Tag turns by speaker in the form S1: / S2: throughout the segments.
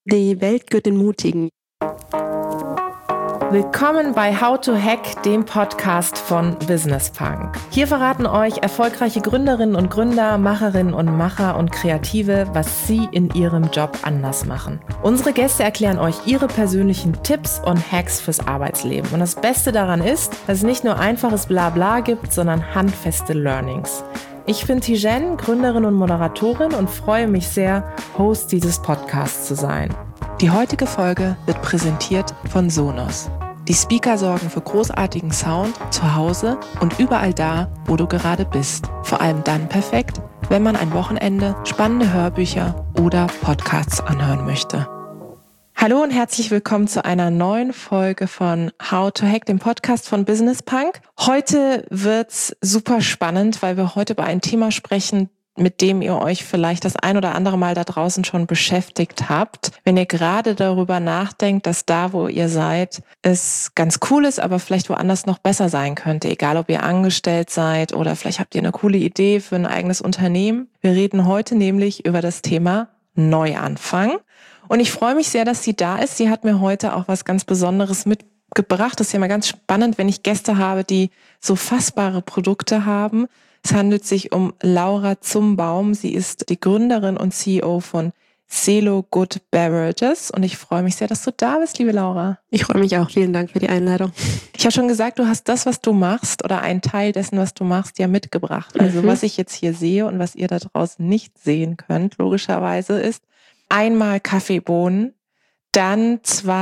S1: Die Welt gehört den Mutigen.
S2: Willkommen bei How to Hack, dem Podcast von Business Punk. Hier verraten euch erfolgreiche Gründerinnen und Gründer, Macherinnen und Macher und Kreative, was sie in ihrem Job anders machen. Unsere Gäste erklären euch ihre persönlichen Tipps und Hacks fürs Arbeitsleben. Und das Beste daran ist, dass es nicht nur einfaches Blabla gibt, sondern handfeste Learnings. Ich bin Tijen, Gründerin und Moderatorin und freue mich sehr, Host dieses Podcasts zu sein. Die heutige Folge wird präsentiert von Sonos. Die Speaker sorgen für großartigen Sound zu Hause und überall da, wo du gerade bist. Vor allem dann perfekt, wenn man ein Wochenende spannende Hörbücher oder Podcasts anhören möchte. Hallo und herzlich willkommen zu einer neuen Folge von How to Hack, dem Podcast von Business Punk. Heute wird's super spannend, weil wir heute über ein Thema sprechen, mit dem ihr euch vielleicht das ein oder andere Mal da draußen schon beschäftigt habt. Wenn ihr gerade darüber nachdenkt, dass da, wo ihr seid, es ganz cool ist, aber vielleicht woanders noch besser sein könnte. Egal, ob ihr angestellt seid oder vielleicht habt ihr eine coole Idee für ein eigenes Unternehmen. Wir reden heute nämlich über das Thema Neuanfang. Und ich freue mich sehr, dass sie da ist. Sie hat mir heute auch was ganz Besonderes mitgebracht. Das ist ja immer ganz spannend, wenn ich Gäste habe, die so fassbare Produkte haben. Es handelt sich um Laura Zumbaum. Sie ist die Gründerin und CEO von Celo Good Beverages. Und ich freue mich sehr, dass du da bist, liebe Laura.
S1: Ich freue mich auch. Vielen Dank für die Einladung.
S2: Ich habe schon gesagt, du hast das, was du machst oder einen Teil dessen, was du machst, ja mitgebracht. Also was ich jetzt hier sehe und was ihr da draußen nicht sehen könnt, logischerweise ist einmal Kaffeebohnen, dann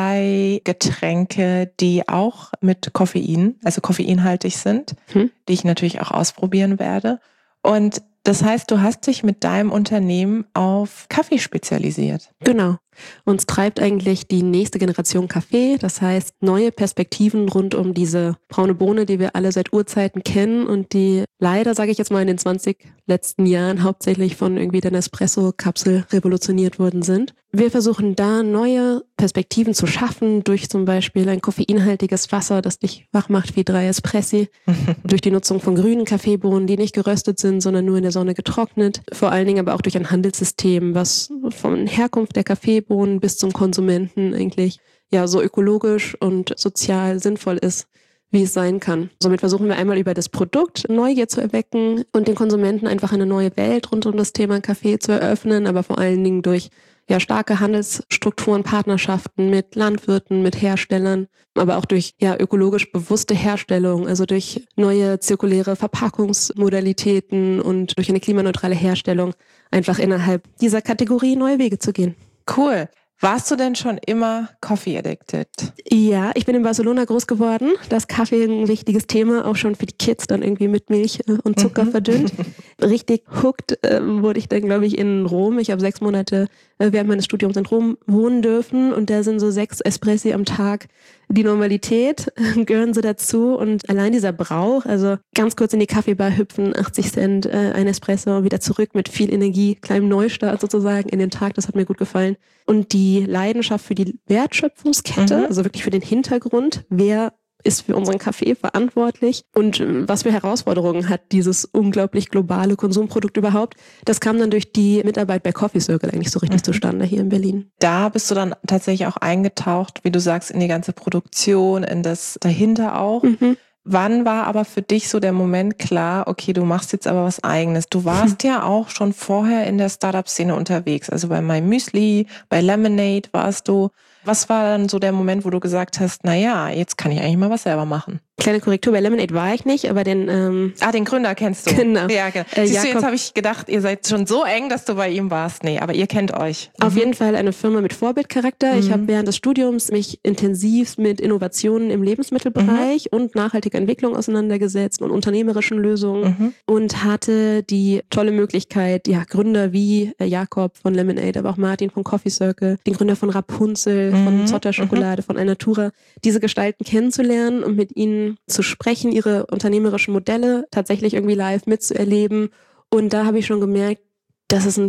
S2: 2 Getränke, die auch mit Koffein, also koffeinhaltig sind, die ich natürlich auch ausprobieren werde. Und das heißt, du hast dich mit deinem Unternehmen auf Kaffee spezialisiert.
S1: Genau. Uns treibt eigentlich die nächste Generation Kaffee. Das heißt, neue Perspektiven rund um diese braune Bohne, die wir alle seit Urzeiten kennen und die leider, sage ich jetzt mal, in den 20 letzten Jahren hauptsächlich von irgendwie der Nespresso-Kapsel revolutioniert worden sind. Wir versuchen da neue Perspektiven zu schaffen durch zum Beispiel ein koffeinhaltiges Wasser, das dich wach macht wie 3 Espressi, durch die Nutzung von grünen Kaffeebohnen, die nicht geröstet sind, sondern nur in der Sonne getrocknet. Vor allen Dingen aber auch durch ein Handelssystem, was von Herkunft der Kaffeebohnen bis zum Konsumenten eigentlich ja so ökologisch und sozial sinnvoll ist, wie es sein kann. Somit versuchen wir einmal über das Produkt Neugier zu erwecken und den Konsumenten einfach eine neue Welt rund um das Thema Kaffee zu eröffnen, aber vor allen Dingen durch ja starke Handelsstrukturen, Partnerschaften mit Landwirten, mit Herstellern, aber auch durch ja ökologisch bewusste Herstellung, also durch neue zirkuläre Verpackungsmodalitäten und durch eine klimaneutrale Herstellung einfach innerhalb dieser Kategorie neue Wege zu gehen.
S2: Cool. Warst du denn schon immer Coffee addicted?
S1: Ja, ich bin in Barcelona groß geworden. Da ist Kaffee ein wichtiges Thema, auch schon für die Kids, dann irgendwie mit Milch und Zucker verdünnt. Richtig hooked wurde ich dann, glaube ich, in Rom. Ich habe 6 Monate während meines Studiums in Rom wohnen dürfen und da sind so 6 Espressi am Tag die Normalität, gehören so dazu und allein dieser Brauch, also ganz kurz in die Kaffeebar hüpfen, 80 Cent, ein Espresso, wieder zurück mit viel Energie, kleinem Neustart sozusagen in den Tag, das hat mir gut gefallen. Und die Leidenschaft für die Wertschöpfungskette, also wirklich für den Hintergrund, wer ist für unseren Kaffee verantwortlich und was für Herausforderungen hat dieses unglaublich globale Konsumprodukt überhaupt. Das kam dann durch die Mitarbeit bei Coffee Circle eigentlich so richtig zustande hier in Berlin.
S2: Da bist du dann tatsächlich auch eingetaucht, wie du sagst, in die ganze Produktion, in das dahinter auch. Wann war aber für dich so der Moment klar, okay, du machst jetzt aber was Eigenes? Du warst ja auch schon vorher in der Startup-Szene unterwegs, also bei My Müsli, bei Lemonade warst du. Was war dann so der Moment, wo du gesagt hast, na ja, jetzt kann ich eigentlich mal was selber machen?
S1: Kleine Korrektur, bei Lemonade war ich nicht, aber den...
S2: den Gründer kennst du.
S1: Genau.
S2: Ja, genau. Siehst du, jetzt habe ich gedacht, ihr seid schon so eng, dass du bei ihm warst. Nee, aber ihr kennt euch.
S1: Auf jeden Fall eine Firma mit Vorbildcharakter. Ich habe während des Studiums mich intensiv mit Innovationen im Lebensmittelbereich und nachhaltiger Entwicklung auseinandergesetzt und unternehmerischen Lösungen und hatte die tolle Möglichkeit, ja, Gründer wie Jakob von Lemonade, aber auch Martin von Coffee Circle, den Gründer von Rapunzel, von Zotter Schokolade, von Alnatura, diese Gestalten kennenzulernen und mit ihnen zu sprechen, ihre unternehmerischen Modelle tatsächlich irgendwie live mitzuerleben. Und da habe ich schon gemerkt, das ist eine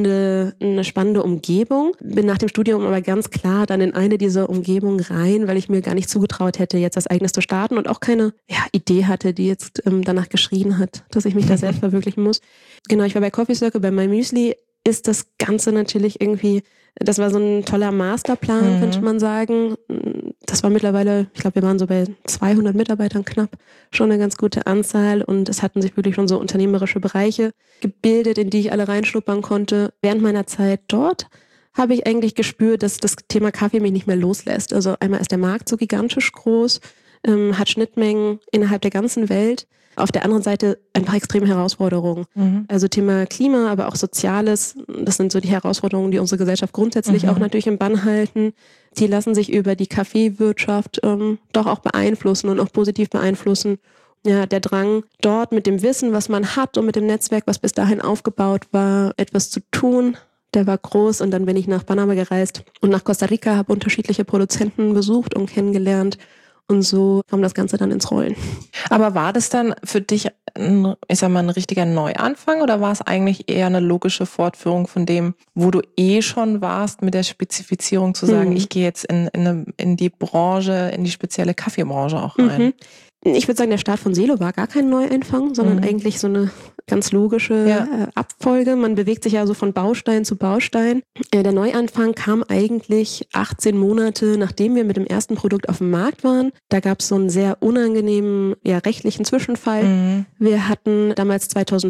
S1: spannende Umgebung. Bin nach dem Studium aber ganz klar dann in eine dieser Umgebungen rein, weil ich mir gar nicht zugetraut hätte, jetzt als eigenes zu starten und auch keine Idee hatte, die jetzt danach geschrien hat, dass ich mich da selbst verwirklichen muss. Genau, ich war bei Coffee Circle, bei My Müsli ist das Ganze natürlich irgendwie Das war so ein toller Masterplan, könnte man sagen. Das war mittlerweile, ich glaube, wir waren so bei 200 Mitarbeitern knapp, schon eine ganz gute Anzahl. Und es hatten sich wirklich schon so unternehmerische Bereiche gebildet, in die ich alle reinschnuppern konnte. Während meiner Zeit dort habe ich eigentlich gespürt, dass das Thema Kaffee mich nicht mehr loslässt. Also einmal ist der Markt so gigantisch groß, hat Schnittmengen innerhalb der ganzen Welt. Auf der anderen Seite einfach extreme Herausforderungen. Also Thema Klima, aber auch Soziales. Das sind so die Herausforderungen, die unsere Gesellschaft grundsätzlich auch natürlich im Bann halten. Die lassen sich über die Kaffeewirtschaft doch auch beeinflussen und auch positiv beeinflussen. Ja, der Drang, dort mit dem Wissen, was man hat und mit dem Netzwerk, was bis dahin aufgebaut war, etwas zu tun, der war groß. Und dann bin ich nach Panama gereist und nach Costa Rica, habe unterschiedliche Produzenten besucht und kennengelernt. Und so kam das Ganze dann ins Rollen.
S2: Aber war das dann für dich, ein richtiger Neuanfang oder war es eigentlich eher eine logische Fortführung von dem, wo du schon warst, mit der Spezifizierung zu sagen, ich gehe jetzt in die Branche, in die spezielle Kaffeebranche auch rein?
S1: Ich würde sagen, der Start von Selo war gar kein Neuanfang, sondern eigentlich so eine ganz logische Abfolge. Man bewegt sich ja so von Baustein zu Baustein. Der Neuanfang kam eigentlich 18 Monate, nachdem wir mit dem ersten Produkt auf dem Markt waren. Da gab es so einen sehr unangenehmen rechtlichen Zwischenfall. Wir hatten damals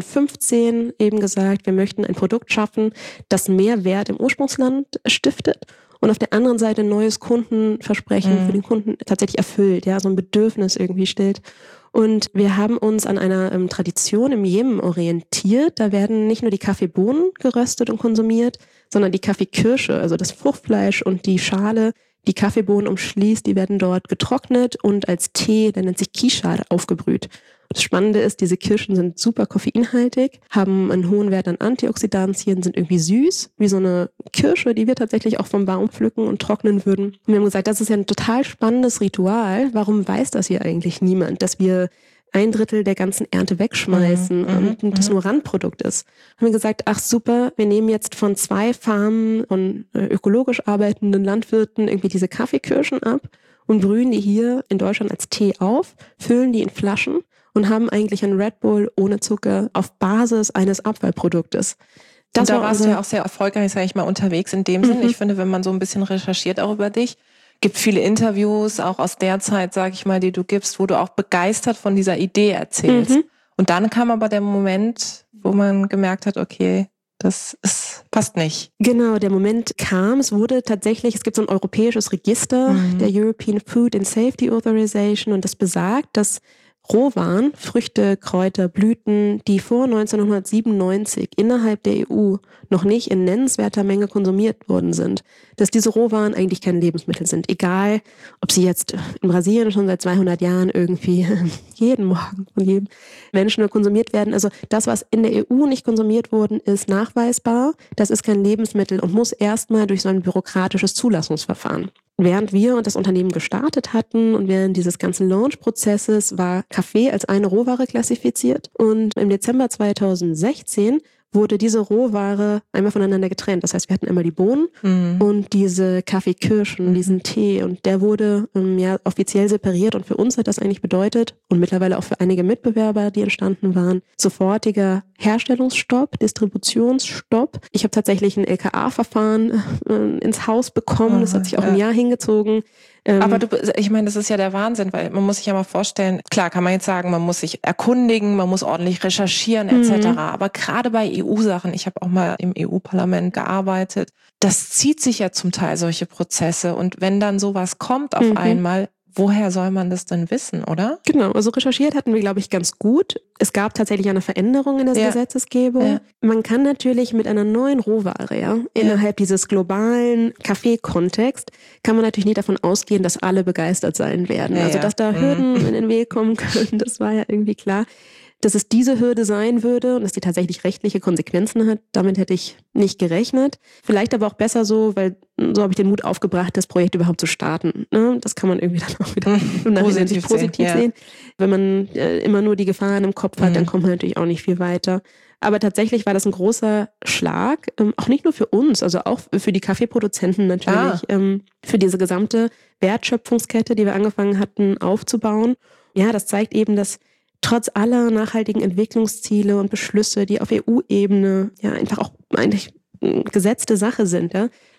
S1: 2015 eben gesagt, wir möchten ein Produkt schaffen, das mehr Wert im Ursprungsland stiftet. Und auf der anderen Seite ein neues Kundenversprechen für den Kunden tatsächlich erfüllt, ja, so ein Bedürfnis irgendwie stillt. Und wir haben uns an einer Tradition im Jemen orientiert. Da werden nicht nur die Kaffeebohnen geröstet und konsumiert, sondern die Kaffeekirsche, also das Fruchtfleisch und die Schale, die Kaffeebohnen umschließt, die werden dort getrocknet und als Tee, der nennt sich Kisha, aufgebrüht. Das Spannende ist, diese Kirschen sind super koffeinhaltig, haben einen hohen Wert an Antioxidantien, sind irgendwie süß, wie so eine Kirsche, die wir tatsächlich auch vom Baum pflücken und trocknen würden. Und wir haben gesagt, das ist ja ein total spannendes Ritual. Warum weiß das hier eigentlich niemand, dass wir 1/3 der ganzen Ernte wegschmeißen und das nur Randprodukt ist? Haben wir gesagt, ach super, wir nehmen jetzt von 2 Farmen von ökologisch arbeitenden Landwirten irgendwie diese Kaffeekirschen ab und brühen die hier in Deutschland als Tee auf, füllen die in Flaschen und haben eigentlich einen Red Bull ohne Zucker auf Basis eines Abfallproduktes.
S2: Und da warst du ja auch sehr erfolgreich, sage ich mal, unterwegs in dem Sinne. Ich finde, wenn man so ein bisschen recherchiert auch über dich, gibt viele Interviews, auch aus der Zeit, sage ich mal, die du gibst, wo du auch begeistert von dieser Idee erzählst. Und dann kam aber der Moment, wo man gemerkt hat, okay, passt nicht.
S1: Genau, der Moment kam. Es gibt so ein europäisches Register, der European Food and Safety Authorization, und das besagt, dass Rohwaren, Früchte, Kräuter, Blüten, die vor 1997 innerhalb der EU noch nicht in nennenswerter Menge konsumiert worden sind, dass diese Rohwaren eigentlich keine Lebensmittel sind. Egal, ob sie jetzt in Brasilien schon seit 200 Jahren irgendwie jeden Morgen von jedem Menschen nur konsumiert werden. Also das, was in der EU nicht konsumiert worden ist, nachweisbar. Das ist kein Lebensmittel und muss erstmal durch so ein bürokratisches Zulassungsverfahren. Während wir und das Unternehmen gestartet hatten und während dieses ganzen Launch-Prozesses war Kaffee als eine Rohware klassifiziert. Und im Dezember 2016 wurde diese Rohware einmal voneinander getrennt. Das heißt, wir hatten einmal die Bohnen und diese Kaffeekirschen, diesen Tee. Und der wurde offiziell separiert. Und für uns hat das eigentlich bedeutet, und mittlerweile auch für einige Mitbewerber, die entstanden waren, sofortiger Herstellungsstopp, Distributionsstopp. Ich habe tatsächlich ein LKA-Verfahren ins Haus bekommen. Das hat sich auch ein Jahr hingezogen.
S2: Aber ich meine, das ist ja der Wahnsinn, weil man muss sich ja mal vorstellen, klar kann man jetzt sagen, man muss sich erkundigen, man muss ordentlich recherchieren etc. Aber gerade bei EU-Sachen, ich habe auch mal im EU-Parlament gearbeitet, das zieht sich ja zum Teil solche Prozesse. Und wenn dann sowas kommt auf einmal, woher soll man das denn wissen, oder?
S1: Genau, also recherchiert hatten wir, glaube ich, ganz gut. Es gab tatsächlich eine Veränderung in der Gesetzesgebung. Ja. Man kann natürlich mit einer neuen Rohware, innerhalb dieses globalen Kaffee-Kontext, kann man natürlich nicht davon ausgehen, dass alle begeistert sein werden. Also, dass da Hürden in den Weg kommen können, das war ja irgendwie klar. Dass es diese Hürde sein würde und dass die tatsächlich rechtliche Konsequenzen hat, damit hätte ich nicht gerechnet. Vielleicht aber auch besser so, weil so habe ich den Mut aufgebracht, das Projekt überhaupt zu starten. Das kann man irgendwie dann auch wieder positiv sehen. Wenn man immer nur die Gefahren im Kopf hat, dann kommt man natürlich auch nicht viel weiter. Aber tatsächlich war das ein großer Schlag, auch nicht nur für uns, also auch für die Kaffeeproduzenten natürlich, für diese gesamte Wertschöpfungskette, die wir angefangen hatten aufzubauen. Ja, das zeigt eben, dass trotz aller nachhaltigen Entwicklungsziele und Beschlüsse, die auf EU-Ebene einfach auch eigentlich gesetzte Sache sind,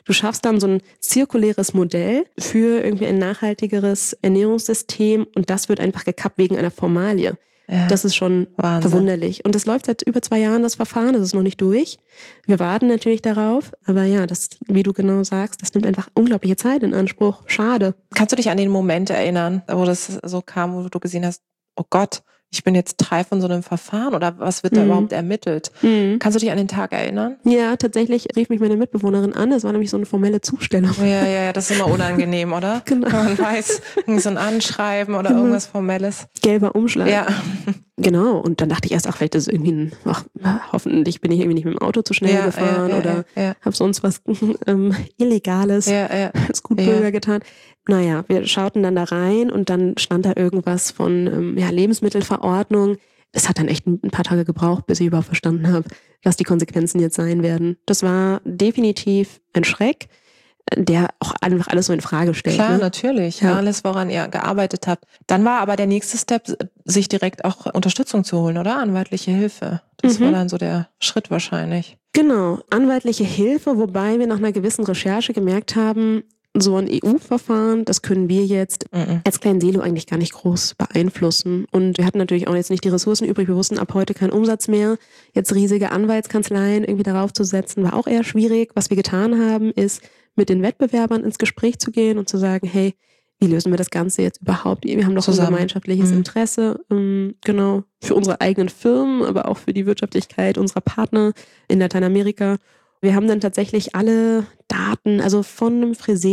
S1: du schaffst dann so ein zirkuläres Modell für irgendwie ein nachhaltigeres Ernährungssystem und das wird einfach gekappt wegen einer Formalie. Ja, das ist schon Wahnsinn. Verwunderlich. Und das läuft seit über 2 Jahren, das Verfahren, das ist noch nicht durch. Wir warten natürlich darauf, aber ja, das, wie du genau sagst, das nimmt einfach unglaubliche Zeit in Anspruch. Schade.
S2: Kannst du dich an den Moment erinnern, wo das so kam, wo du gesehen hast, oh Gott, ich bin jetzt Teil von so einem Verfahren oder was wird da überhaupt ermittelt? Kannst du dich an den Tag erinnern?
S1: Ja, tatsächlich rief mich meine Mitbewohnerin an. Das war nämlich so eine formelle Zustellung.
S2: Ja, das ist immer unangenehm, oder?
S1: Genau.
S2: Wenn man weiß, so ein Anschreiben oder irgendwas Formelles.
S1: Gelber Umschlag.
S2: Ja.
S1: Genau, und dann dachte ich erst, vielleicht ist es irgendwie hoffentlich bin ich irgendwie nicht mit dem Auto zu schnell gefahren oder habe sonst was Illegales als Gutbürger getan. Naja, wir schauten dann da rein und dann stand da irgendwas von Lebensmittelverordnung. Es hat dann echt ein paar Tage gebraucht, bis ich überhaupt verstanden habe, was die Konsequenzen jetzt sein werden. Das war definitiv ein Schreck, der auch einfach alles so in Frage stellt.
S2: Klar, natürlich. Ja. Alles, woran ihr gearbeitet habt. Dann war aber der nächste Step, sich direkt auch Unterstützung zu holen, oder? Anwaltliche Hilfe. Das war dann so der Schritt wahrscheinlich.
S1: Genau, anwaltliche Hilfe, wobei wir nach einer gewissen Recherche gemerkt haben, so ein EU-Verfahren, das können wir jetzt als kleinen Silo eigentlich gar nicht groß beeinflussen. Und wir hatten natürlich auch jetzt nicht die Ressourcen übrig. Wir wussten ab heute keinen Umsatz mehr. Jetzt riesige Anwaltskanzleien irgendwie darauf zu setzen, war auch eher schwierig. Was wir getan haben, ist, mit den Wettbewerbern ins Gespräch zu gehen und zu sagen, hey, wie lösen wir das Ganze jetzt überhaupt? Wir haben doch unser gemeinschaftliches Interesse, genau, für unsere eigenen Firmen, aber auch für die Wirtschaftlichkeit unserer Partner in Lateinamerika. Wir haben dann tatsächlich alle Daten, also von einem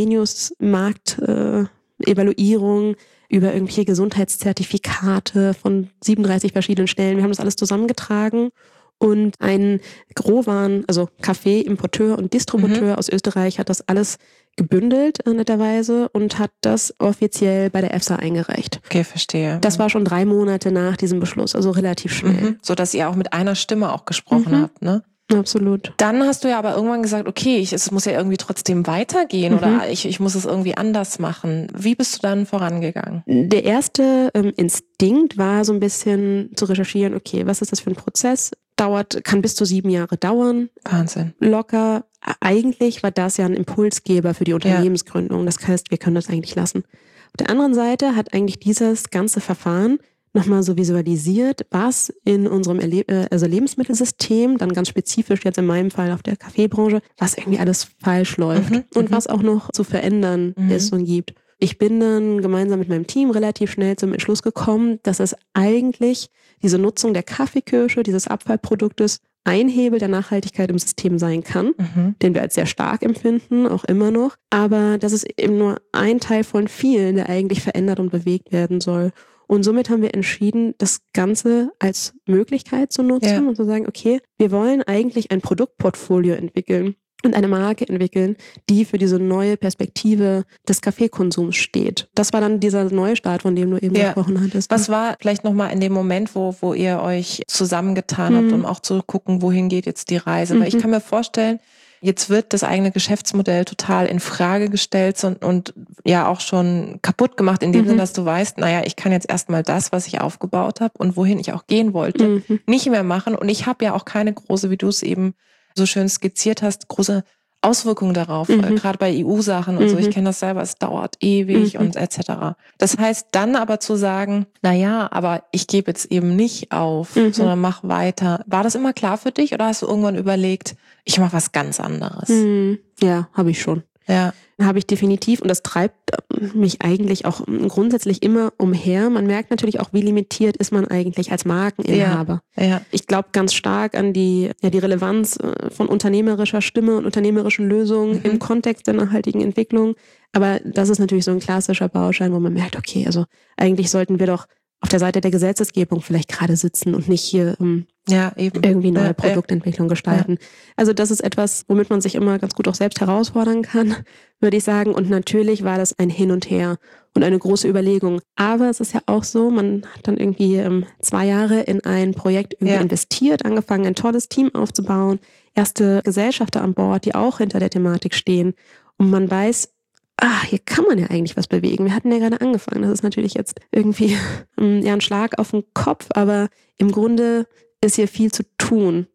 S1: Fresenius-Markt-Evaluierung über irgendwelche Gesundheitszertifikate von 37 verschiedenen Stellen. Wir haben das alles zusammengetragen und ein Growan, also Kaffee-Importeur und Distributeur aus Österreich hat das alles gebündelt, netterweise, und hat das offiziell bei der EFSA eingereicht.
S2: Okay, verstehe.
S1: Das war schon 3 Monate nach diesem Beschluss, also relativ schnell.
S2: So dass ihr auch mit einer Stimme auch gesprochen habt, ne?
S1: Absolut.
S2: Dann hast du ja aber irgendwann gesagt, okay, es muss ja irgendwie trotzdem weitergehen oder ich muss es irgendwie anders machen. Wie bist du dann vorangegangen?
S1: Der erste Instinkt war so ein bisschen zu recherchieren, okay, was ist das für ein Prozess? Kann bis zu 7 Jahre dauern.
S2: Wahnsinn.
S1: Locker. Eigentlich war das ja ein Impulsgeber für die Unternehmensgründung. Das heißt, wir können das eigentlich lassen. Auf der anderen Seite hat eigentlich dieses ganze Verfahren nochmal so visualisiert, was in unserem Lebensmittelsystem, dann ganz spezifisch jetzt in meinem Fall auf der Kaffeebranche, was irgendwie alles falsch läuft und was auch noch zu verändern ist und gibt. Ich bin dann gemeinsam mit meinem Team relativ schnell zum Entschluss gekommen, dass es eigentlich diese Nutzung der Kaffeekirsche, dieses Abfallproduktes, ein Hebel der Nachhaltigkeit im System sein kann, den wir als sehr stark empfinden, auch immer noch. Aber das ist eben nur ein Teil von vielen, der eigentlich verändert und bewegt werden soll. Und somit haben wir entschieden, das Ganze als Möglichkeit zu nutzen und zu sagen, okay, wir wollen eigentlich ein Produktportfolio entwickeln und eine Marke entwickeln, die für diese neue Perspektive des Kaffeekonsums steht. Das war dann dieser Neustart, von dem du eben gesprochen hattest.
S2: Was war vielleicht nochmal in dem Moment, wo ihr euch zusammengetan habt, um auch zu gucken, wohin geht jetzt die Reise? Weil ich kann mir vorstellen, jetzt wird das eigene Geschäftsmodell total in Frage gestellt und ja auch schon kaputt gemacht, in dem Sinne, dass du weißt, naja, ich kann jetzt erstmal das, was ich aufgebaut habe und wohin ich auch gehen wollte, nicht mehr machen. Und ich habe ja auch keine große, wie du es eben so schön skizziert hast, große Auswirkungen darauf, gerade bei EU-Sachen und so. Ich kenne das selber, es dauert ewig und etc. Das heißt, dann aber zu sagen, naja, aber ich gebe jetzt eben nicht auf, sondern mach weiter. War das immer klar für dich oder hast du irgendwann überlegt, ich mache was ganz anderes?
S1: Ja, habe ich schon.
S2: Ja.
S1: Habe ich definitiv, und das treibt mich eigentlich auch grundsätzlich immer umher. Man merkt natürlich auch, wie limitiert ist man eigentlich als Markeninhaber.
S2: Ja.
S1: Ich glaube ganz stark an die Relevanz von unternehmerischer Stimme und unternehmerischen Lösungen im Kontext der nachhaltigen Entwicklung. Aber das ist natürlich so ein klassischer Baustein, wo man merkt, okay, also eigentlich sollten wir doch auf der Seite der Gesetzesgebung vielleicht gerade sitzen und nicht hier irgendwie neue Produktentwicklung gestalten. Also das ist etwas, womit man sich immer ganz gut auch selbst herausfordern kann, würde ich sagen. Und natürlich war das ein Hin und Her und eine große Überlegung. Aber es ist ja auch so, man hat dann irgendwie 2 Jahre in ein Projekt investiert, angefangen, ein tolles Team aufzubauen, erste Gesellschafter an Bord, die auch hinter der Thematik stehen. Und man weiß, hier kann man ja eigentlich was bewegen. Wir hatten ja gerade angefangen. Das ist natürlich jetzt irgendwie ein Schlag auf den Kopf, aber im Grunde ist hier viel zu tun.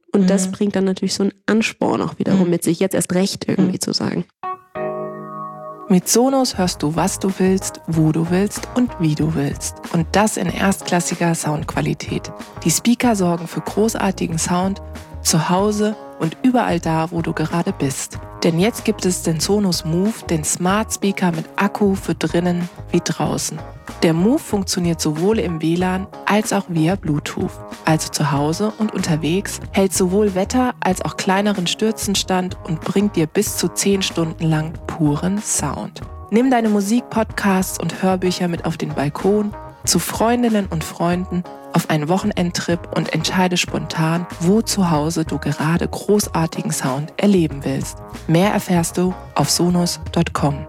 S1: Und das bringt dann natürlich so einen Ansporn auch wiederum mit sich, jetzt erst recht irgendwie zu sagen.
S2: Mit Sonos hörst du, was du willst, wo du willst und wie du willst. Und das in erstklassiger Soundqualität. Die Speaker sorgen für großartigen Sound zu Hause und überall da, wo du gerade bist. Denn jetzt gibt es den Sonos Move, den Smart Speaker mit Akku für drinnen wie draußen. Der Move funktioniert sowohl im WLAN als auch via Bluetooth. Also zu Hause und unterwegs, hält sowohl Wetter als auch kleineren Stürzen stand und bringt dir bis zu 10 Stunden lang puren Sound. Nimm deine Musik, Podcasts und Hörbücher mit auf den Balkon, zu Freundinnen und Freunden, auf einen Wochenendtrip und entscheide spontan, wo zu Hause du gerade großartigen Sound erleben willst. Mehr erfährst du auf sonos.com.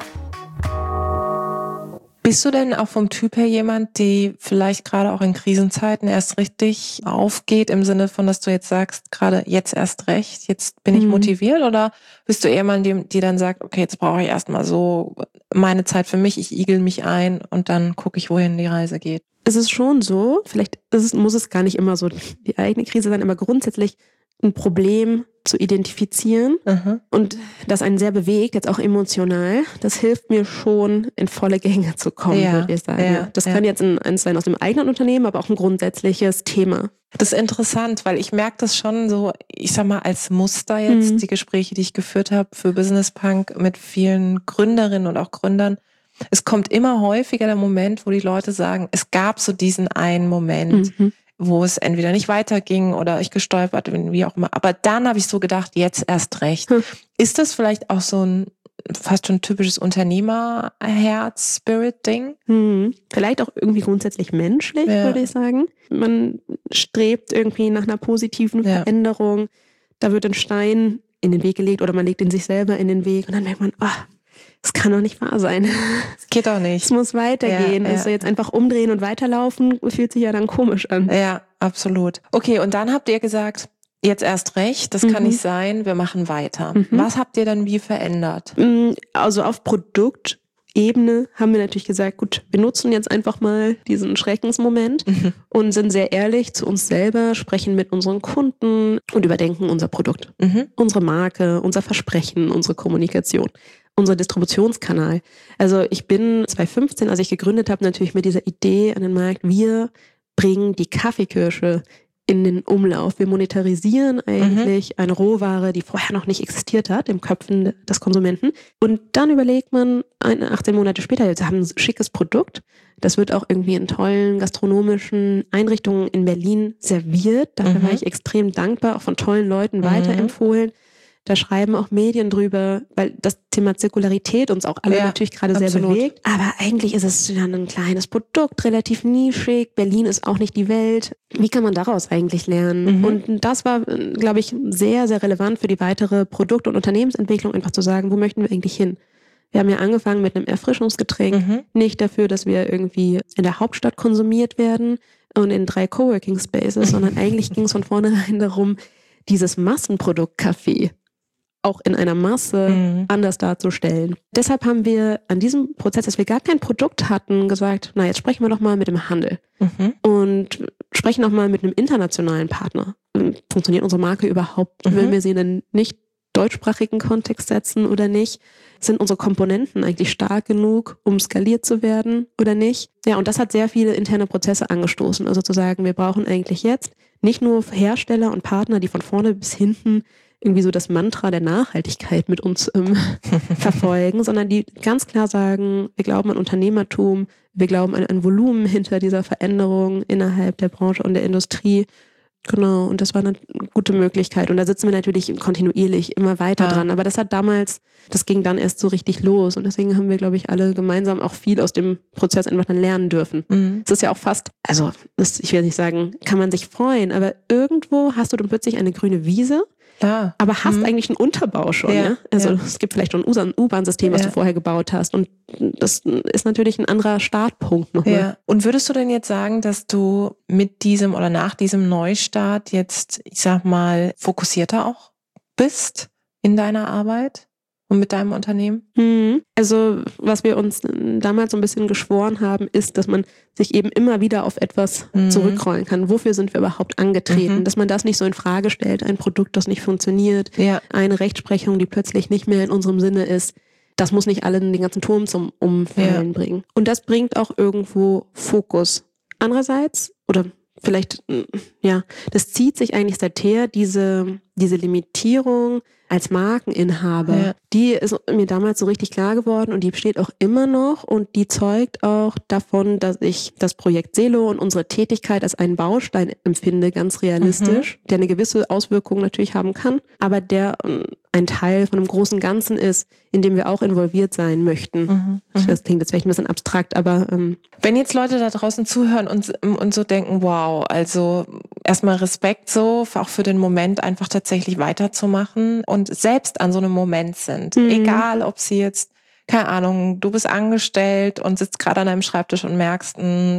S2: Bist du denn auch vom Typ her jemand, die vielleicht gerade auch in Krisenzeiten erst richtig aufgeht, im Sinne von, dass du jetzt sagst, gerade jetzt erst recht, jetzt bin ich motiviert? Oder bist du eher mal die dann sagt, okay, jetzt brauche ich erstmal so meine Zeit für mich, ich igel mich ein und dann gucke ich, wohin die Reise geht?
S1: Es ist schon so, vielleicht muss es gar nicht immer so die eigene Krise sein, aber grundsätzlich ein Problem zu identifizieren und das einen sehr bewegt, jetzt auch emotional, das hilft mir schon, in volle Gänge zu kommen, würde ich sagen. Ja, das kann jetzt eins sein aus dem eigenen Unternehmen, aber auch ein grundsätzliches Thema.
S2: Das ist interessant, weil ich merke das schon so, ich sag mal, als Muster jetzt, die Gespräche, die ich geführt habe für Business Punk mit vielen Gründerinnen und auch Gründern. Es kommt immer häufiger der Moment, wo die Leute sagen, es gab so diesen einen Moment, wo es entweder nicht weiterging oder ich gestolpert bin, wie auch immer. Aber dann habe ich so gedacht, jetzt erst recht. Ist das vielleicht auch so ein fast schon typisches Unternehmerherz-Spirit-Ding?
S1: Vielleicht auch irgendwie grundsätzlich menschlich, würde ich sagen. Man strebt irgendwie nach einer positiven Veränderung. Da wird ein Stein in den Weg gelegt oder man legt ihn sich selber in den Weg und dann merkt man, das kann doch nicht wahr sein.
S2: Das geht doch nicht.
S1: Es muss weitergehen. Also jetzt einfach umdrehen und weiterlaufen, fühlt sich ja dann komisch an.
S2: Ja, absolut. Okay, und dann habt ihr gesagt, jetzt erst recht, das kann nicht sein, wir machen weiter. Was habt ihr dann wie verändert?
S1: Also auf Produktebene haben wir natürlich gesagt, gut, wir nutzen jetzt einfach mal diesen Schreckensmoment und sind sehr ehrlich zu uns selber, sprechen mit unseren Kunden und überdenken unser Produkt, unsere Marke, unser Versprechen, unsere Kommunikation. Unser Distributionskanal. Also ich bin 2015, als ich gegründet habe, natürlich mit dieser Idee an den Markt, wir bringen die Kaffeekirsche in den Umlauf. Wir monetarisieren eigentlich eine Rohware, die vorher noch nicht existiert hat, im Köpfen des Konsumenten. Und dann überlegt man, 18 Monate später, wir haben ein schickes Produkt. Das wird auch irgendwie in tollen gastronomischen Einrichtungen in Berlin serviert. Dafür war ich extrem dankbar, auch von tollen Leuten weiterempfohlen. Da schreiben auch Medien drüber, weil das Thema Zirkularität uns auch alle natürlich gerade sehr bewegt. Aber eigentlich ist es dann ein kleines Produkt, relativ nischig. Berlin ist auch nicht die Welt. Wie kann man daraus eigentlich lernen? Und das war, glaube ich, sehr, sehr relevant für die weitere Produkt- und Unternehmensentwicklung, einfach zu sagen, wo möchten wir eigentlich hin? Wir haben ja angefangen mit einem Erfrischungsgetränk, nicht dafür, dass wir irgendwie in der Hauptstadt konsumiert werden und in 3 Coworking Spaces, sondern eigentlich ging es von vornherein darum, dieses Massenprodukt Kaffee auch in einer Masse anders darzustellen. Deshalb haben wir an diesem Prozess, dass wir gar kein Produkt hatten, gesagt, na, jetzt sprechen wir doch mal mit dem Handel und sprechen auch mal mit einem internationalen Partner. Funktioniert unsere Marke überhaupt? Wenn wir sie in einen nicht deutschsprachigen Kontext setzen oder nicht? Sind unsere Komponenten eigentlich stark genug, um skaliert zu werden oder nicht? Ja, und das hat sehr viele interne Prozesse angestoßen. Also zu sagen, wir brauchen eigentlich jetzt nicht nur Hersteller und Partner, die von vorne bis hinten irgendwie so das Mantra der Nachhaltigkeit mit uns verfolgen, sondern die ganz klar sagen, wir glauben an Unternehmertum, wir glauben an ein Volumen hinter dieser Veränderung innerhalb der Branche und der Industrie. Genau, und das war eine gute Möglichkeit. Und da sitzen wir natürlich kontinuierlich immer weiter dran. Aber das ging dann erst so richtig los. Und deswegen haben wir, glaube ich, alle gemeinsam auch viel aus dem Prozess einfach dann lernen dürfen. Es ist ja auch fast, ich will nicht sagen, kann man sich freuen, aber irgendwo hast du dann plötzlich eine grüne Wiese, aber hast eigentlich einen Unterbau schon. Ja? Also es gibt vielleicht schon ein U-Bahn-System, was du vorher gebaut hast. Und das ist natürlich ein anderer Startpunkt nochmal.
S2: Ja. Und würdest du denn jetzt sagen, dass du mit diesem oder nach diesem Neustart jetzt, ich sag mal, fokussierter auch bist in deiner Arbeit? und mit deinem Unternehmen?
S1: Also was wir uns damals so ein bisschen geschworen haben, ist, dass man sich eben immer wieder auf etwas zurückrollen kann. Wofür sind wir überhaupt angetreten? Dass man das nicht so in Frage stellt, ein Produkt, das nicht funktioniert, eine Rechtsprechung, die plötzlich nicht mehr in unserem Sinne ist. Das muss nicht allen den ganzen Turm zum Umfallen bringen. Und das bringt auch irgendwo Fokus. Andererseits, oder vielleicht, das zieht sich eigentlich seither, diese Limitierung als Markeninhaber, die ist mir damals so richtig klar geworden und die besteht auch immer noch und die zeugt auch davon, dass ich das Projekt Selo und unsere Tätigkeit als einen Baustein empfinde, ganz realistisch, der eine gewisse Auswirkung natürlich haben kann, aber der ein Teil von einem großen Ganzen ist, in dem wir auch involviert sein möchten. Das klingt jetzt vielleicht ein bisschen abstrakt, aber
S2: wenn jetzt Leute da draußen zuhören und so denken, wow, also erstmal Respekt so, auch für den Moment einfach tatsächlich weiterzumachen und selbst an so einem Moment sind, egal ob sie jetzt, keine Ahnung, du bist angestellt und sitzt gerade an deinem Schreibtisch und merkst,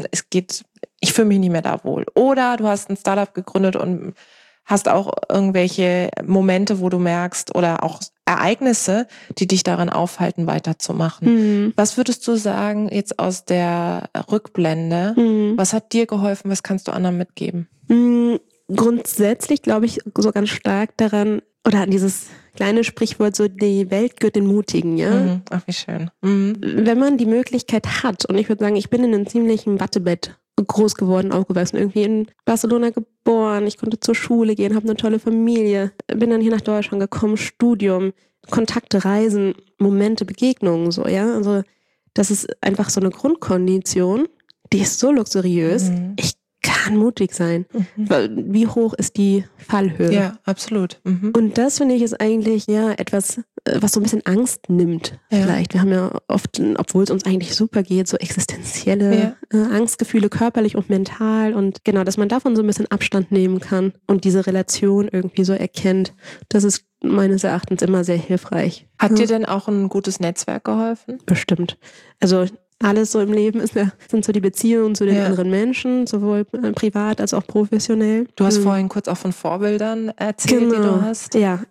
S2: ich fühle mich nicht mehr da wohl. Oder du hast ein Startup gegründet und hast auch irgendwelche Momente, wo du merkst, oder auch Ereignisse, die dich daran aufhalten, weiterzumachen. Was würdest du sagen, jetzt aus der Rückblende, was hat dir geholfen, was kannst du anderen mitgeben?
S1: Grundsätzlich glaube ich so ganz stark daran, oder an dieses kleine Sprichwort, so die Welt gehört den Mutigen, ja?
S2: Ach, wie schön.
S1: Wenn man die Möglichkeit hat, und ich würde sagen, ich bin in einem ziemlichen Wattebett groß geworden, aufgewachsen, irgendwie in Barcelona geboren, ich konnte zur Schule gehen, habe eine tolle Familie, bin dann hier nach Deutschland gekommen, Studium, Kontakte, Reisen, Momente, Begegnungen, so, ja, also das ist einfach so eine Grundkondition, die ist so luxuriös, ich kann mutig sein. Wie hoch ist die Fallhöhe?
S2: Ja, absolut.
S1: Und das, finde ich, ist eigentlich etwas, was so ein bisschen Angst nimmt. Vielleicht. Wir haben ja oft, obwohl es uns eigentlich super geht, so existenzielle Angstgefühle, körperlich und mental. Und genau, dass man davon so ein bisschen Abstand nehmen kann und diese Relation irgendwie so erkennt, das ist meines Erachtens immer sehr hilfreich.
S2: Hat dir denn auch ein gutes Netzwerk geholfen?
S1: Bestimmt. Also alles so im Leben sind so die Beziehungen zu den anderen Menschen, sowohl privat als auch professionell.
S2: Du hast vorhin kurz auch von Vorbildern erzählt, die du hast.
S1: Ja,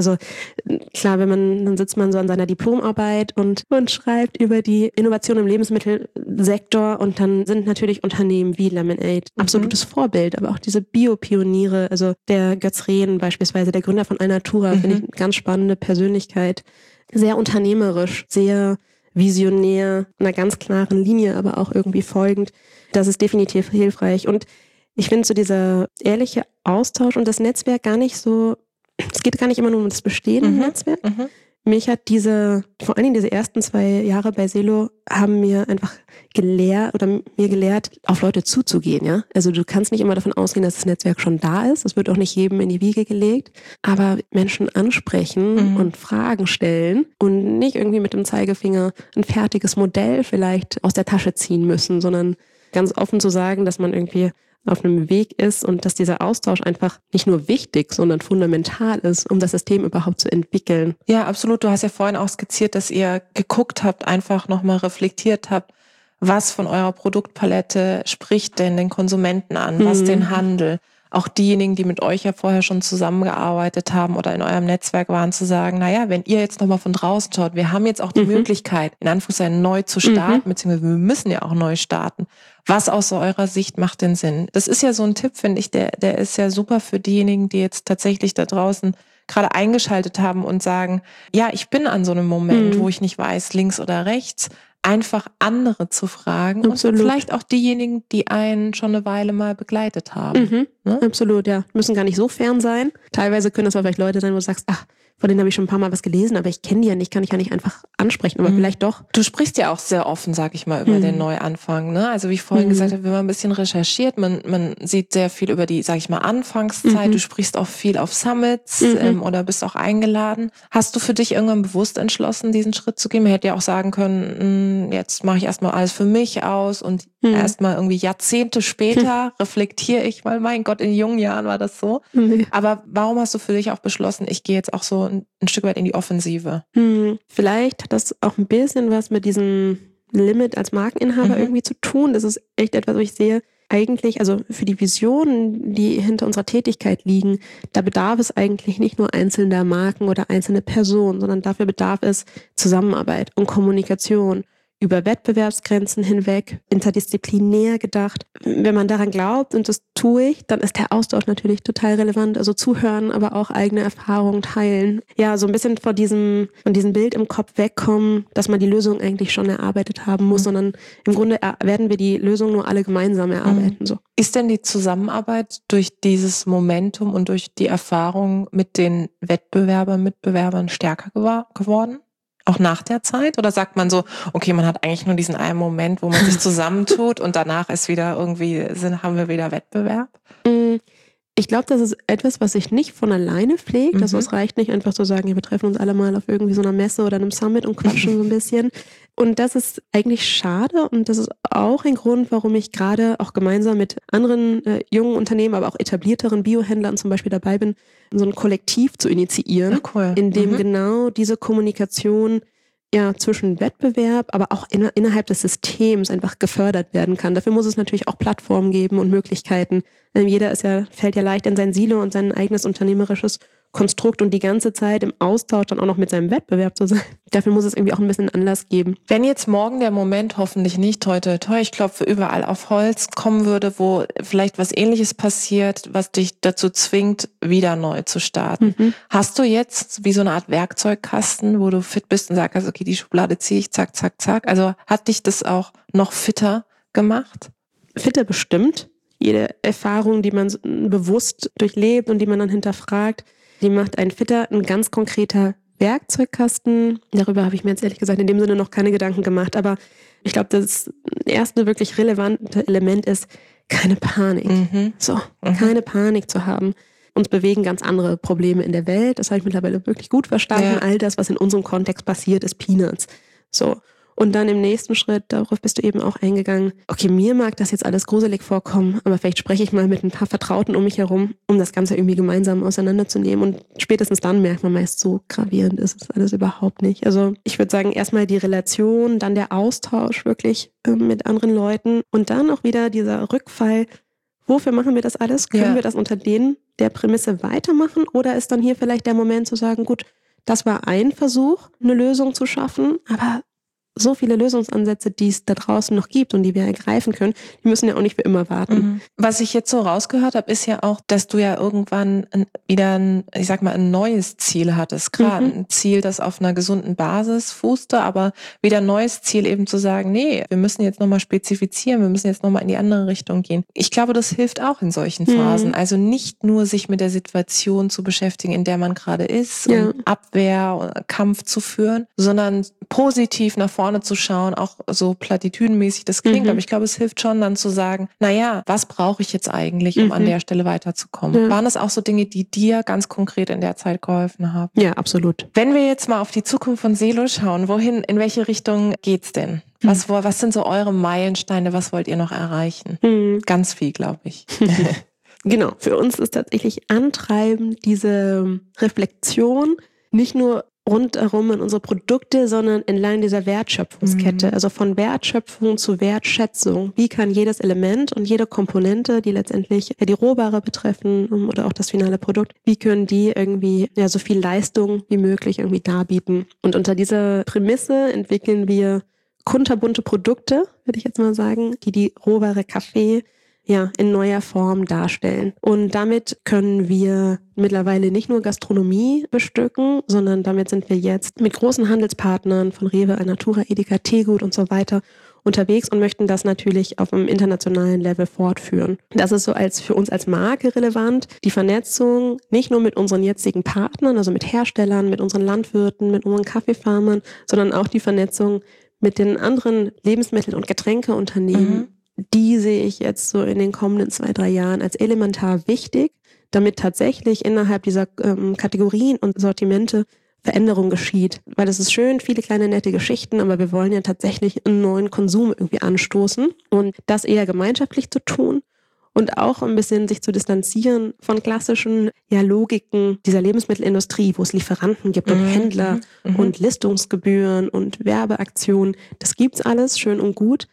S1: klar, dann sitzt man so an seiner Diplomarbeit und schreibt über die Innovation im Lebensmittelsektor und dann sind natürlich Unternehmen wie Lemonade absolutes Vorbild, aber auch diese Biopioniere, also der Götz Rehn beispielsweise, der Gründer von Alnatura, finde ich eine ganz spannende Persönlichkeit, sehr unternehmerisch, sehr visionär, einer ganz klaren Linie, aber auch irgendwie folgend. Das ist definitiv hilfreich. Und ich finde so dieser ehrliche Austausch und das Netzwerk gar nicht so, es geht gar nicht immer nur um das bestehende Netzwerk. Mich hat vor allen Dingen diese ersten 2 Jahre bei Selo haben mir einfach gelehrt, auf Leute zuzugehen, ja. Also du kannst nicht immer davon ausgehen, dass das Netzwerk schon da ist. Es wird auch nicht jedem in die Wiege gelegt. Aber Menschen ansprechen und Fragen stellen und nicht irgendwie mit dem Zeigefinger ein fertiges Modell vielleicht aus der Tasche ziehen müssen, sondern ganz offen zu sagen, dass man irgendwie auf einem Weg ist und dass dieser Austausch einfach nicht nur wichtig, sondern fundamental ist, um das System überhaupt zu entwickeln.
S2: Ja, absolut. Du hast ja vorhin auch skizziert, dass ihr geguckt habt, einfach nochmal reflektiert habt, was von eurer Produktpalette spricht denn den Konsumenten an, was den Handel, auch diejenigen, die mit euch ja vorher schon zusammengearbeitet haben oder in eurem Netzwerk waren, zu sagen, naja, wenn ihr jetzt nochmal von draußen schaut, wir haben jetzt auch die Möglichkeit, in Anführungszeichen neu zu starten, beziehungsweise wir müssen ja auch neu starten. Was aus eurer Sicht macht denn Sinn? Das ist ja so ein Tipp, finde ich, der ist ja super für diejenigen, die jetzt tatsächlich da draußen gerade eingeschaltet haben und sagen, ja, ich bin an so einem Moment, wo ich nicht weiß, links oder rechts, einfach andere zu fragen.
S1: Absolut.
S2: Und vielleicht auch diejenigen, die einen schon eine Weile mal begleitet haben. Ne?
S1: Absolut, ja. Müssen gar nicht so fern sein. Teilweise können das auch vielleicht Leute sein, wo du sagst, ach, von denen habe ich schon ein paar Mal was gelesen, aber ich kenne die ja nicht, kann ich ja nicht einfach ansprechen, aber vielleicht doch.
S2: Du sprichst ja auch sehr offen, sag ich mal, über den Neuanfang, ne? Also wie ich vorhin gesagt habe, wenn man ein bisschen recherchiert, man sieht sehr viel über die, sag ich mal, Anfangszeit, du sprichst auch viel auf Summits oder bist auch eingeladen. Hast du für dich irgendwann bewusst entschlossen, diesen Schritt zu gehen? Man hätte ja auch sagen können, jetzt mache ich erstmal alles für mich aus und erstmal irgendwie Jahrzehnte später reflektiere ich mal, mein Gott, in jungen Jahren war das so. Aber warum hast du für dich auch beschlossen, ich gehe jetzt auch so ein Stück weit in die Offensive?
S1: Vielleicht hat das auch ein bisschen was mit diesem Limit als Markeninhaber irgendwie zu tun. Das ist echt etwas, wo ich sehe, eigentlich, also für die Visionen, die hinter unserer Tätigkeit liegen, da bedarf es eigentlich nicht nur einzelner Marken oder einzelne Personen, sondern dafür bedarf es Zusammenarbeit und Kommunikation über Wettbewerbsgrenzen hinweg, interdisziplinär gedacht. Wenn man daran glaubt, und das tue ich, dann ist der Austausch natürlich total relevant. Also zuhören, aber auch eigene Erfahrungen teilen. Ja, so ein bisschen von diesem Bild im Kopf wegkommen, dass man die Lösung eigentlich schon erarbeitet haben muss, sondern im Grunde werden wir die Lösung nur alle gemeinsam erarbeiten. So.
S2: Ist denn die Zusammenarbeit durch dieses Momentum und durch die Erfahrung mit den Mitbewerbern stärker geworden? Auch nach der Zeit? Oder sagt man so, okay, man hat eigentlich nur diesen einen Moment, wo man sich zusammentut und danach ist wieder haben wir wieder Wettbewerb?
S1: Ich glaube, das ist etwas, was sich nicht von alleine pflegt. Also es reicht nicht einfach zu sagen, wir treffen uns alle mal auf irgendwie so einer Messe oder einem Summit und quatschen so ein bisschen. Und das ist eigentlich schade und das ist auch ein Grund, warum ich gerade auch gemeinsam mit anderen jungen Unternehmen, aber auch etablierteren Biohändlern zum Beispiel dabei bin, so ein Kollektiv zu initiieren, in dem genau diese Kommunikation zwischen Wettbewerb, aber auch innerhalb des Systems einfach gefördert werden kann. Dafür muss es natürlich auch Plattformen geben und Möglichkeiten. Jeder fällt ja leicht in sein Silo und sein eigenes unternehmerisches Konstrukt und die ganze Zeit im Austausch dann auch noch mit seinem Wettbewerb zu sein. Dafür muss es irgendwie auch ein bisschen Anlass geben.
S2: Wenn jetzt morgen der Moment hoffentlich nicht, toi, ich klopfe überall auf Holz, kommen würde, wo vielleicht was Ähnliches passiert, was dich dazu zwingt, wieder neu zu starten. Hast du jetzt wie so eine Art Werkzeugkasten, wo du fit bist und sagst, okay, die Schublade ziehe ich, zack, zack, zack. Also hat dich das auch noch fitter gemacht?
S1: Fitter bestimmt. Jede Erfahrung, die man bewusst durchlebt und die man dann hinterfragt, die macht einen fitter. Ein ganz konkreter Werkzeugkasten, darüber habe ich mir jetzt ehrlich gesagt in dem Sinne noch keine Gedanken gemacht, aber ich glaube, das erste wirklich relevante Element ist keine Panik. Keine Panik zu haben. Uns bewegen ganz andere Probleme in der Welt, das habe ich mittlerweile wirklich gut verstanden. Ja. All das, was in unserem Kontext passiert, ist Peanuts. So. Und dann im nächsten Schritt, darauf bist du eben auch eingegangen, okay, mir mag das jetzt alles gruselig vorkommen, aber vielleicht spreche ich mal mit ein paar Vertrauten um mich herum, um das Ganze irgendwie gemeinsam auseinanderzunehmen. Und spätestens dann merkt man meist, so gravierend ist es alles überhaupt nicht. Also ich würde sagen, erstmal die Relation, dann der Austausch wirklich mit anderen Leuten und dann auch wieder dieser Rückfall. Wofür machen wir das alles? Können wir das unter der Prämisse weitermachen? Oder ist dann hier vielleicht der Moment zu sagen, gut, das war ein Versuch, eine Lösung zu schaffen, aber so viele Lösungsansätze, die es da draußen noch gibt und die wir ergreifen können, die müssen ja auch nicht für immer warten.
S2: Was ich jetzt so rausgehört habe, ist ja auch, dass du ja irgendwann wieder ein neues Ziel hattest. Gerade ein Ziel, das auf einer gesunden Basis fußte, aber wieder ein neues Ziel eben zu sagen, nee, wir müssen jetzt nochmal spezifizieren, wir müssen jetzt nochmal in die andere Richtung gehen. Ich glaube, das hilft auch in solchen Phasen. Also nicht nur sich mit der Situation zu beschäftigen, in der man gerade ist und Abwehr oder Kampf zu führen, sondern positiv nach vorne zu schauen, auch so platitüdenmäßig das klingt, aber ich glaube, es hilft schon dann zu sagen, naja, was brauche ich jetzt eigentlich, um an der Stelle weiterzukommen? Ja. Waren das auch so Dinge, die dir ganz konkret in der Zeit geholfen haben?
S1: Ja, absolut.
S2: Wenn wir jetzt mal auf die Zukunft von Selo schauen, in welche Richtung geht's denn? Was sind so eure Meilensteine, was wollt ihr noch erreichen? Ganz viel, glaube ich.
S1: Genau, für uns ist tatsächlich antreibend diese Reflexion, nicht nur rundherum in unsere Produkte, sondern entlang dieser Wertschöpfungskette. Also von Wertschöpfung zu Wertschätzung. Wie kann jedes Element und jede Komponente, die letztendlich die Rohware betreffen oder auch das finale Produkt, wie können die irgendwie so viel Leistung wie möglich irgendwie darbieten? Und unter dieser Prämisse entwickeln wir kunterbunte Produkte, würde ich jetzt mal sagen, die Rohware Kaffee in neuer Form darstellen. Und damit können wir mittlerweile nicht nur Gastronomie bestücken, sondern damit sind wir jetzt mit großen Handelspartnern von Rewe, Alnatura, Edeka, Teegut und so weiter unterwegs und möchten das natürlich auf einem internationalen Level fortführen. Das ist so für uns als Marke relevant, die Vernetzung nicht nur mit unseren jetzigen Partnern, also mit Herstellern, mit unseren Landwirten, mit unseren Kaffeefarmern, sondern auch die Vernetzung mit den anderen Lebensmittel- und Getränkeunternehmen. Die sehe ich jetzt so in den kommenden 2-3 Jahren als elementar wichtig, damit tatsächlich innerhalb dieser Kategorien und Sortimente Veränderung geschieht. Weil es ist schön, viele kleine nette Geschichten, aber wir wollen ja tatsächlich einen neuen Konsum irgendwie anstoßen und das eher gemeinschaftlich zu tun und auch ein bisschen sich zu distanzieren von klassischen Logiken dieser Lebensmittelindustrie, wo es Lieferanten gibt und Händler und Listungsgebühren und Werbeaktionen. Das gibt's alles, schön und gut.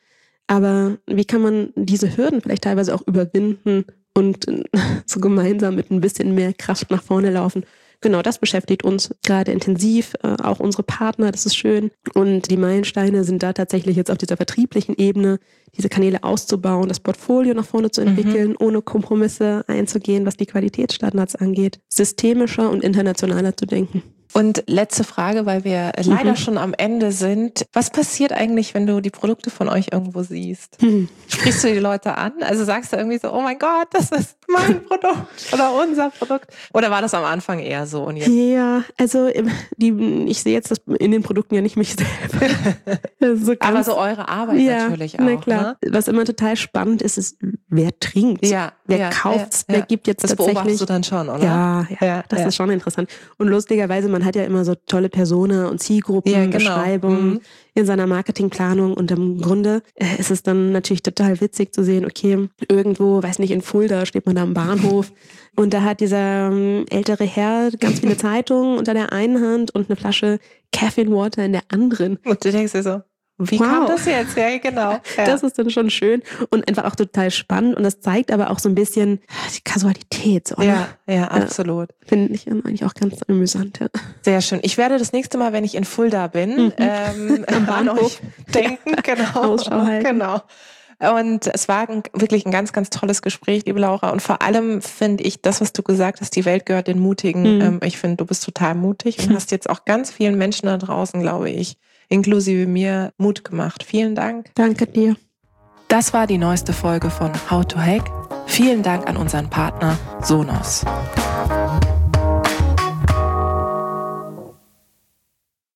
S1: Aber wie kann man diese Hürden vielleicht teilweise auch überwinden und so gemeinsam mit ein bisschen mehr Kraft nach vorne laufen? Genau, das beschäftigt uns gerade intensiv, auch unsere Partner, das ist schön. Und die Meilensteine sind da tatsächlich jetzt auf dieser vertrieblichen Ebene, diese Kanäle auszubauen, das Portfolio nach vorne zu entwickeln, ohne Kompromisse einzugehen, was die Qualitätsstandards angeht, systemischer und internationaler zu denken.
S2: Und letzte Frage, weil wir leider schon am Ende sind. Was passiert eigentlich, wenn du die Produkte von euch irgendwo siehst? Sprichst du die Leute an? Also sagst du irgendwie so, oh mein Gott, das ist mein Produkt oder unser Produkt? Oder war das am Anfang eher so? Und jetzt?
S1: Ja, also ich sehe jetzt das in den Produkten ja nicht mich selber.
S2: Aber so eure Arbeit natürlich auch.
S1: Na klar. Ne? Was immer total spannend ist, wer trinkt, wer kauft, wer gibt jetzt
S2: das
S1: tatsächlich.
S2: Das beobachtest du dann schon, oder?
S1: Ja, das ist schon interessant. Und lustigerweise, man hat ja immer so tolle Persona und Zielgruppen, Beschreibungen in seiner Marketingplanung und im Grunde ist es dann natürlich total witzig zu sehen, okay, irgendwo, weiß nicht, in Fulda steht man da am Bahnhof und da hat dieser ältere Herr ganz viele Zeitungen unter der einen Hand und eine Flasche Caffeine Water in der anderen.
S2: Und du denkst dir so, wie kam das jetzt? Ja, genau. Ja.
S1: Das ist dann schon schön und einfach auch total spannend und das zeigt aber auch so ein bisschen die Kasualität. So,
S2: ja, absolut.
S1: Finde ich eigentlich auch ganz amüsant. Ja.
S2: Sehr schön. Ich werde das nächste Mal, wenn ich in Fulda bin,
S1: am Bahnhof
S2: denken. Genau.
S1: Ausschau halten.
S2: Genau. Und es war wirklich ein ganz, ganz tolles Gespräch, liebe Laura. Und vor allem finde ich das, was du gesagt hast, die Welt gehört den Mutigen. Ich finde, du bist total mutig und hast jetzt auch ganz vielen Menschen da draußen, glaube ich, inklusive mir, Mut gemacht. Vielen Dank.
S1: Danke dir.
S2: Das war die neueste Folge von How to Hack. Vielen Dank an unseren Partner Sonos.